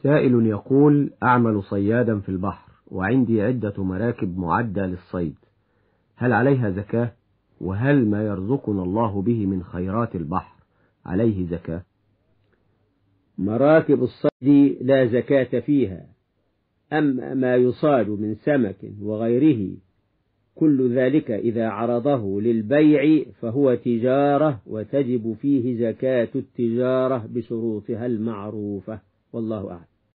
سائل يقول: أعمل صيادا في البحر وعندي عدة مراكب معدة للصيد، هل عليها زكاة؟ وهل ما يرزقنا الله به من خيرات البحر عليه زكاة؟ مراكب الصيد لا زكاة فيها، أما ما يصاد من سمك وغيره كل ذلك إذا عرضه للبيع فهو تجارة، وتجب فيه زكاة التجارة بشروطها المعروفة، والله أعلم.